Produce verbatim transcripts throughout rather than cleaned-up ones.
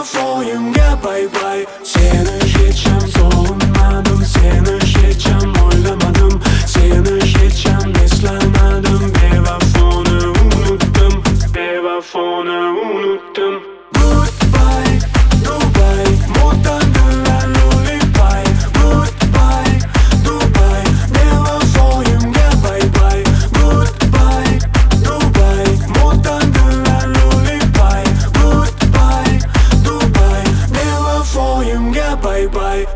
Bevafoyumga bay bay. Seni hecham sog'inmadim, seni hecham o'ylamadim, seni hecham eslamadim. Bevafoni unutdim, bevafoni unutdim. Goodbye, Dubai, mo'tadillar lollipay. Goodbye, Dubai, bevafoyumga bay bay. Goodbye, Dubai, mo'tadillar lollipay. Goodbye, Dubai, bevafoyumga bay bay.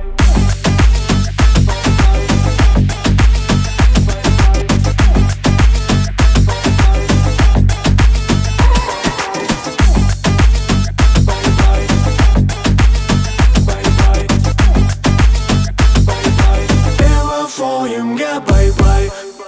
Bevafoyumga bay bay.